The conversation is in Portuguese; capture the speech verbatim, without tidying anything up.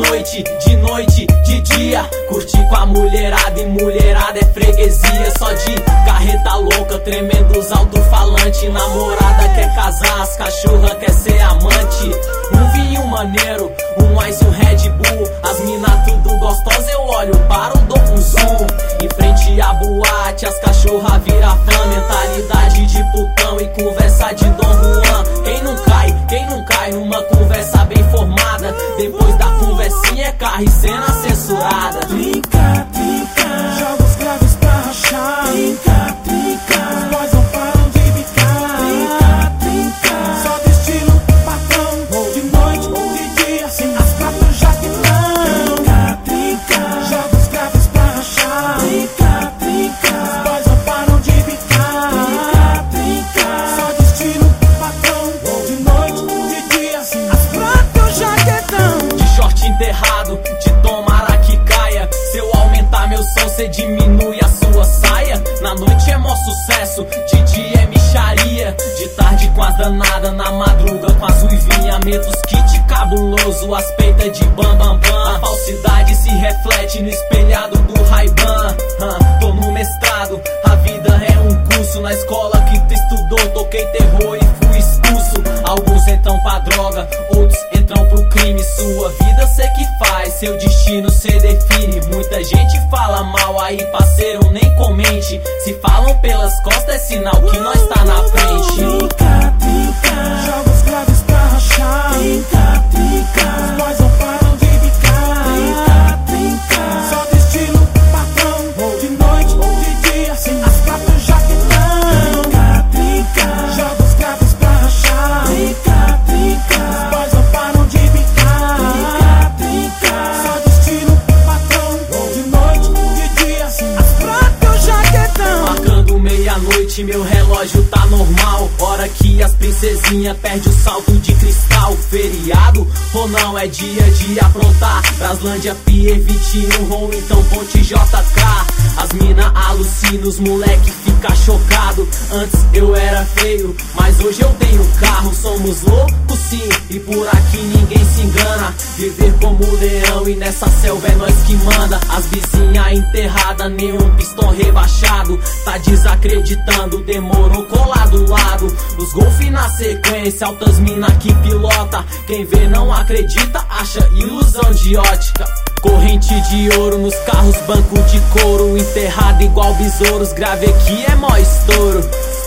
noite, de noite, de dia. Curtir com a mulherada e mulherada é freguesia. Só de carreta louca, tremendo os alto-falante. Namorada quer casar, as cachorra quer ser amante. Um vinho maneiro, um ice e um Red Bull. As mina tudo gostosa, eu olho para um dou um zoom. Em frente à boate, as cachorra vira fã. Mentalidade de putão e conversa de Dom Juan. Quem não cai, quem não cai numa conversa bem formada. Depois da conversinha é carro e cena censurada. Trinca, trinca, jogos graves pra rachar. Trinca, trinca, os boys não param de bicar. Trinca, trinca, só de estilo patrão. De noite, de dia, sim, as quatro já que não. Trinca, trinca, jogos graves pra rachar. Trinca, trinca, os boys não param de bicar. Trinca, trinca, só de estilo patrão. De noite, de dia, sim, as quatro já que não. De short enterrado, de tomara que caia. Se eu aumentar meu som, cê diminui a sua saia. Na noite é mó sucesso, de dia é micharia. De tarde com as danadas, na madruga com as ruivinha. Meto os kit cabuloso, as peitas de bam bam bam. A falsidade se reflete no espelhado do Ray-Ban. ah, Tô no mestrado, a vida é um curso. Na escola que tu estudou, toquei terror e fui expulso. Alguns entram pra droga, outros entram pro crime. Sua vida cê que faz, seu destino cê define. Muita gente fala mal aí, parceiro, nem comente. Se falam pelas costas é sinal que nós tá na frente. Trinca, trinca, jogos graves pra rachar. Trinca, trinca, os boys não param de bicar. Trinca, trinca, só de estilo patrão. De noite, de dia, sim, as quatro já que não. Trinca, trinca, jogos graves pra rachar. Trinca, trinca, os boys não param de bicar. Trinca, trinca, só de estilo patrão. De noite, de dia, sim, as quatro já que não. Marcando meia-noite, meu relógio tá normal. Hora que as princesinhas perdem o salto de cristal. Feriado ou não é dia de aprontar. Braslândia, Pier vinte e um, ou então Ponte J K. As mina alucina, os moleque fica chocado. Antes eu era feio, mas hoje eu tenho carro. Somos loucos sim, e por aqui ninguém se engana. Viver como leão e nessa selva é nós que manda. As vizinhas enterrada, nenhum pistão rebaixado. Tá desacreditando, demorou colar do lado. Os golfe na sequência, altas mina que pilota. Quem vê não acredita, acha ilusão de ótica. Corrente de ouro nos carros, banco de couro. Enterrado igual besouros, grave aqui é mó estouro.